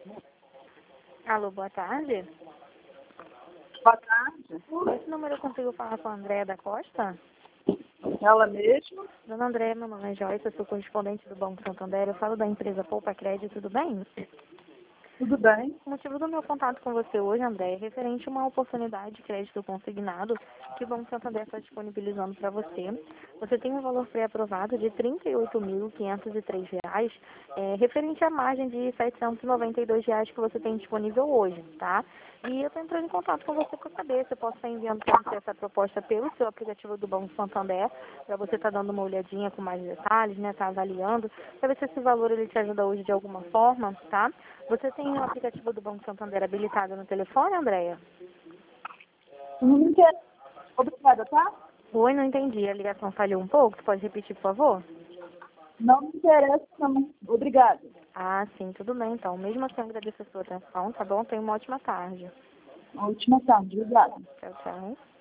Alô, boa tarde. Boa tarde. Esse número eu consigo falar com a Andréa da Costa? Ela mesma? Dona Andréa, meu nome é Joyce, eu sou correspondente do Banco Santander, eu falo da empresa Poupa Crédito, tudo bem? Tudo bem? O motivo do meu contato com você hoje, André, é referente a uma oportunidade de crédito consignado que o Banco Santander está disponibilizando para você. Você tem um valor pré-aprovado de R$ 38.503, referente à margem de R$ 792 que você tem disponível hoje, tá? E eu estou entrando em contato com você para saber se eu posso estar enviando para você essa proposta pelo seu aplicativo do Banco Santander, para você estar dando uma olhadinha com mais detalhes, né? Tá avaliando, para ver se esse valor ele te ajuda hoje de alguma forma, tá? Você tem o aplicativo do Banco Santander habilitado no telefone, Andréia? Não me interessa. Obrigada, tá? Oi, não entendi. A ligação falhou um pouco. Você pode repetir, por favor? Não me interessa, não. Obrigada. Ah, sim, tudo bem, então. Mesmo assim, eu agradeço a sua atenção, tá bom? Tenha uma ótima tarde. Uma última tarde. Obrigada. Tchau, tchau.